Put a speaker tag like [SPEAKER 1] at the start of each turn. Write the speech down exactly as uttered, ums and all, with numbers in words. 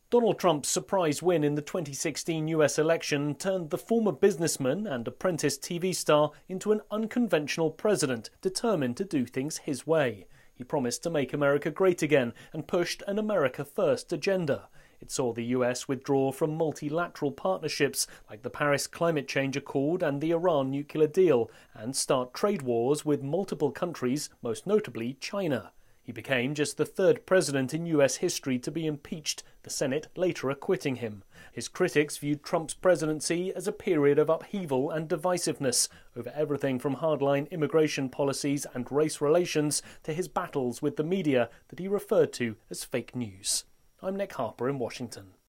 [SPEAKER 1] Donald Trump's surprise win in the twenty sixteen U S election turned the former businessman and apprentice T V star into an unconventional president determined to do things his way. He promised to make America great again and pushed an America First agenda. It saw the U S withdraw from multilateral partnerships like the Paris Climate Change Accord and the Iran nuclear deal, and start trade wars with multiple countries, most notably China. He became just the third president in U S history to be impeached, the Senate later acquitting him. His critics viewed Trump's presidency as a period of upheaval and divisiveness over everything from hardline immigration policies and race relations to his battles with the media that he referred to as fake news. I'm Nick Harper in Washington.